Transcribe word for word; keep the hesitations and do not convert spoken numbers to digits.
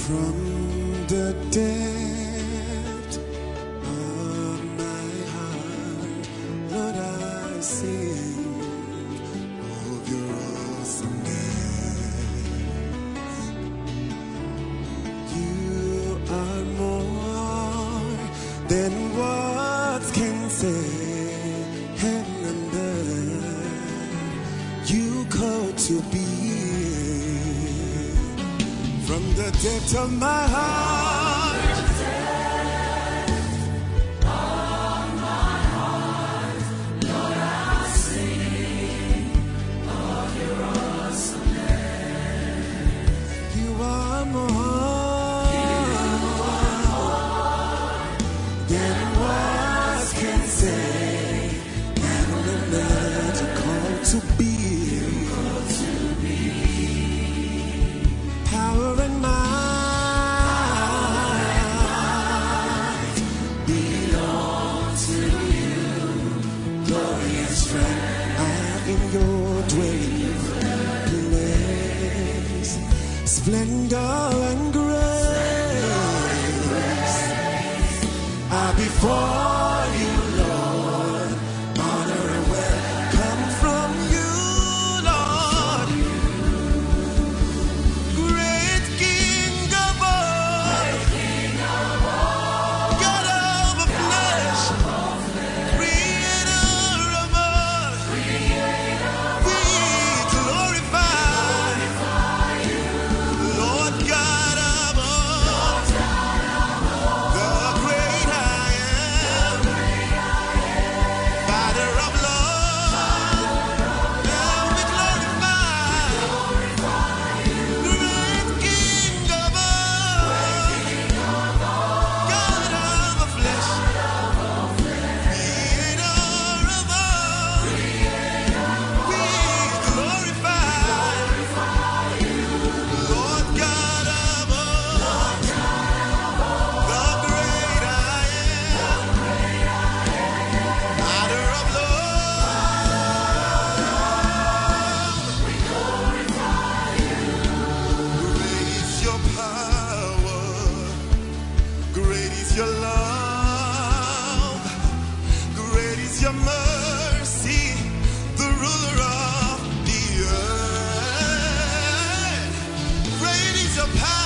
From the depth of my heart, Lord, I sing of your awesomeness. You are more than words can say, heaven and earth, you call to be. From the depth of my heart, of my heart, Lord, I sing of your awesomeness. you are more, you are more than words can say, heaven and earth are called to be. Power and might belong to you. Glory and strength are in your dwelling place. Splendor and grace are before you, Lord. Honor and wealth come from you, Lord. Great King of all, God of flesh, Creator of all, we glorify, Lord God of all, the great I am, Father of love, now we glorify, great King of all, God of flesh, Creator of all, we glorify, Lord God of all, the great I am, Father of love. Great is your power, great is your love, great is your mercy, the ruler of the earth. Great is your power.